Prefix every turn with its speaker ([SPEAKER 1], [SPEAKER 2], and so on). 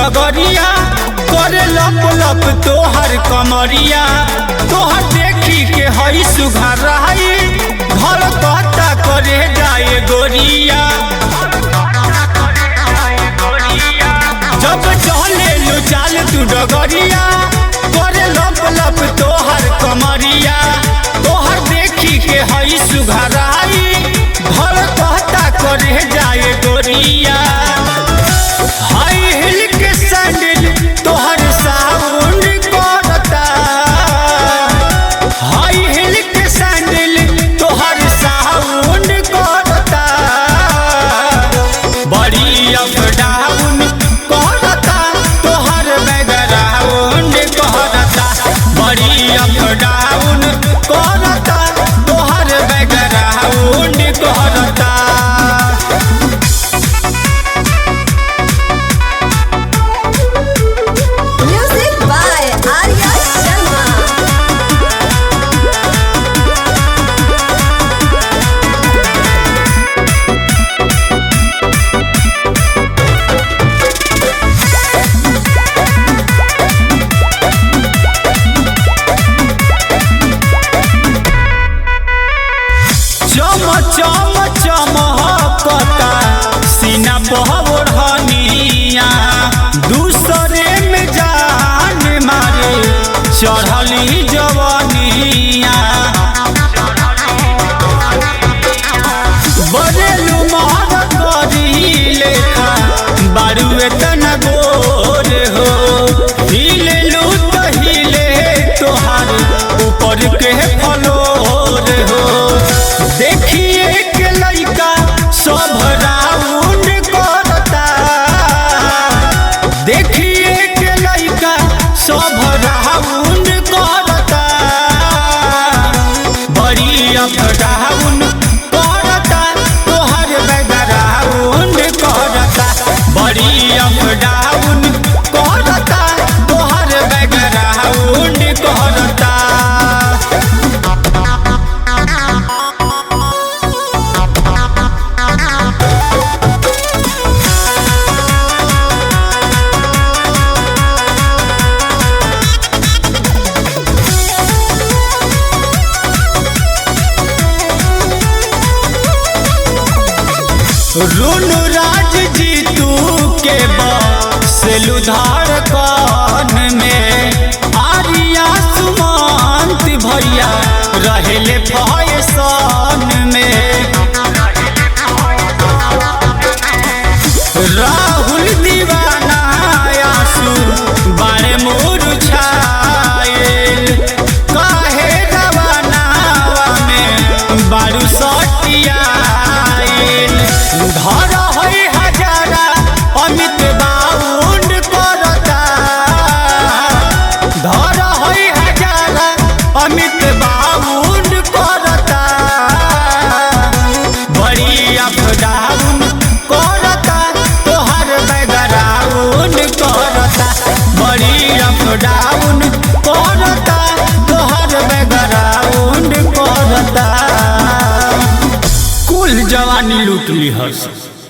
[SPEAKER 1] डगरिया करे लप लप तोहर कमरिया तोहर देखी के हई सुघर रही घर कहता करे जाए गोरिया जब चले लो चाल तू डगरिया करे लप लप तोहर कमरिया तोहर देखी के हई सुघर रही घर कहता करे जाए गोरिया चम चमकता सीना पहनिया दूसरे में जान मारे चढ़ली जवनिया बरेलू मार करी लेखा बारू तना गोर हो हिलेलू तो हिले तोहार ऊपर के फलोर हो देखिए के लइका सब राउंड करता देखिए के लइका सब राउंड करता बड़ी अपडाउन करता तोहर बैकग्राउंड करता बड़ी अपडाउन करता तोहर बैकग्राउंड करता रुनु राज जीतू के बसेलू धड़कन में आर्या सुमंत भैया रहेले फैशन में राहुल दीवाना आंसू बारे मुरझाइल काहे रवानावा में बारू सटिया धर हई हजारा अमित बाउंड करता धर हई हजारा अमित बाउंड करता बड़ी अपडाउन करता तोहर बैकग्राउंड करता बड़ी अपडाउन करता तोहर बैकग्राउंड करता कुल जवानी लूट ली हर्ष।